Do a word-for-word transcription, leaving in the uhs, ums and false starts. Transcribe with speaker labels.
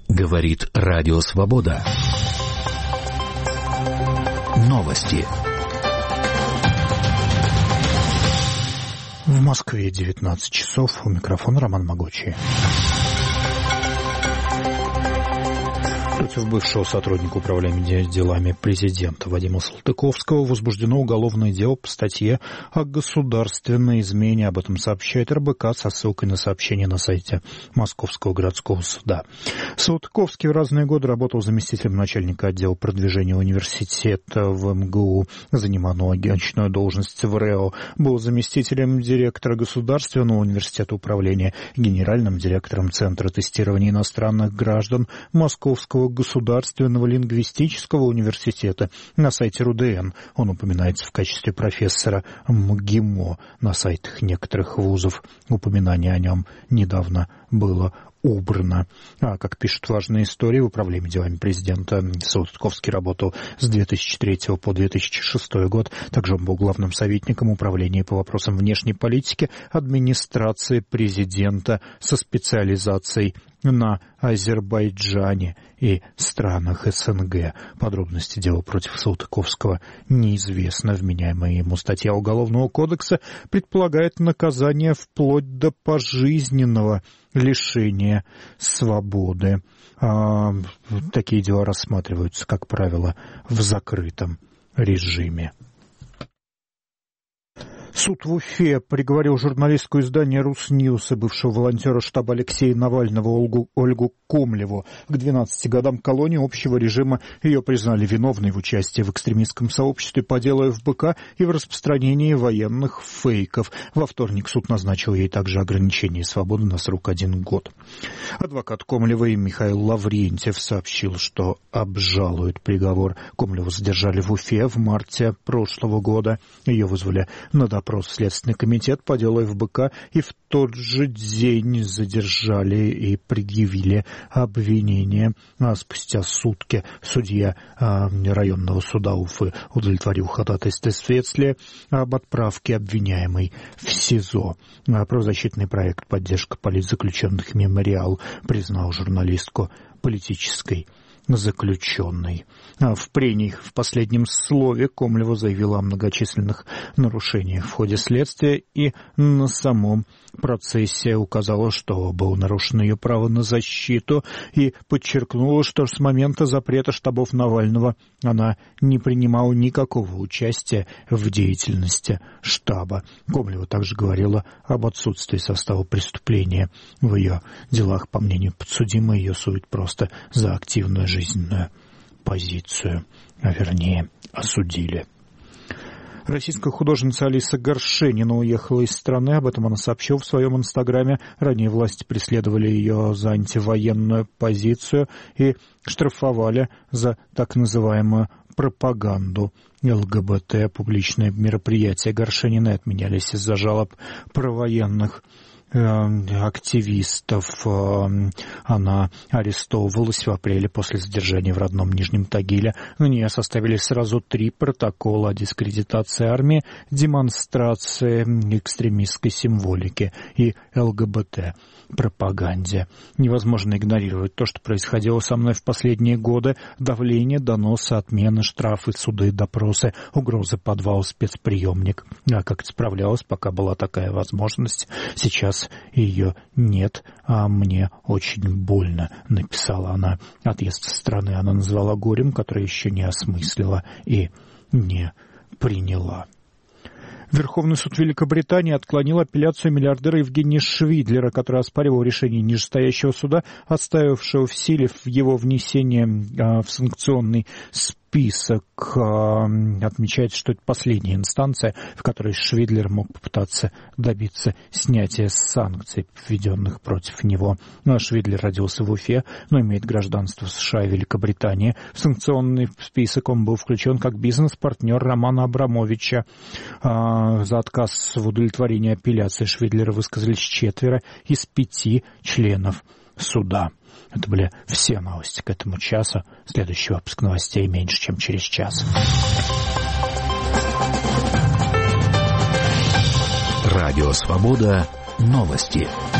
Speaker 1: Говорит Радио Свобода. Новости.
Speaker 2: В Москве девятнадцать часов. У микрофона Роман Могучий. Против бывшего сотрудника управления делами президента Вадима Салтыковского возбуждено уголовное дело по статье о государственной измене. Об этом сообщает эр бэ ка со ссылкой на сообщение на сайте Московского городского суда. Салтыковский в разные годы работал заместителем начальника отдела продвижения университета в эм гэ у, занимал аналогичную должность в эр э о, был заместителем директора Государственного университета управления, генеральным директором Центра тестирования иностранных граждан Московского Государственного лингвистического университета. На сайте эр у дэ эн он упоминается в качестве профессора МГИМО. На сайтах некоторых вузов упоминание о нем недавно было убрано. А, как пишут важные истории, в управлении делами президента Салтыковский работал с две тысячи третьего по две тысячи шестой год. Также он был главным советником управления по вопросам внешней политики администрации президента со специализацией на Азербайджане и странах эс эн гэ. Подробности дела против Салтыковского неизвестно. Вменяемая ему статья Уголовного кодекса предполагает наказание вплоть до пожизненного лишения свободы. А, такие дела рассматриваются, как правило, в закрытом режиме. Суд в Уфе приговорил журналистку издания «Русньюз» и бывшего волонтера штаба Алексея Навального Ольгу, Ольгу Комлеву к двенадцати годам колонии общего режима. Ее признали виновной в участии в экстремистском сообществе по делу эф бэ ка и в распространении военных фейков. Во вторник суд назначил ей также ограничение свободы на срок один год. Адвокат Комлевой Михаил Лаврентьев сообщил, что обжалует приговор. Комлеву задержали в Уфе в марте прошлого года. Ее вызвали на допрос в Следственный комитет по делу эф бэ ка и в тот же день задержали и предъявили обвинение. А спустя сутки судья а, районного суда Уфы удовлетворил ходатайство следствия об отправке обвиняемой в СИЗО. А правозащитный проект «Поддержка политзаключенных Мемориал» признал журналистку политической заключенной. В прениях в последнем слове Комлева заявила о многочисленных нарушениях в ходе следствия и на самом процессе указала, что было нарушено ее право на защиту, и подчеркнула, что с момента запрета штабов Навального она не принимала никакого участия в деятельности штаба. Комлева также говорила об отсутствии состава преступления в ее делах. По мнению подсудимой, ее судят просто за активную жизнь. жизненную позицию, а вернее осудили. Российская художница Алиса Горшенина уехала из страны. Об этом она сообщила в своем инстаграме. Ранее власти преследовали ее за антивоенную позицию и штрафовали за так называемую пропаганду эл гэ бэ тэ. Публичные мероприятия Горшениной отменялись из-за жалоб провоенных активистов. Она арестовывалась в апреле после задержания в родном Нижнем Тагиле. На нее составили сразу три протокола о дискредитации армии, демонстрации экстремистской символики и эл гэ бэ тэ пропаганде. Невозможно игнорировать то, что происходило со мной в последние годы. Давление, доносы, отмены, штрафы, суды, допросы, угрозы подвала, спецприемник. А как это справлялась, пока была такая возможность? Сейчас ее нет, а мне очень больно, написала она. Отъезд со страны она назвала горем, которое еще не осмыслила и не приняла. Верховный суд Великобритании отклонил апелляцию миллиардера Евгения Швидлера, который оспаривал решение нижестоящего суда, отставившего в силе его внесение в санкционный список. Отмечается, что это последняя инстанция, в которой Швидлер мог попытаться добиться снятия санкций, введенных против него. Швидлер родился в Уфе, но имеет гражданство США и Великобритании. В санкционный список он был включен как бизнес-партнер Романа Абрамовича. За отказ в удовлетворении апелляции Швидлера высказались четверо из пяти членов суда. Это были все новости к этому часу. Следующий выпуск новостей меньше, чем через час.
Speaker 1: Радио Свобода. Новости.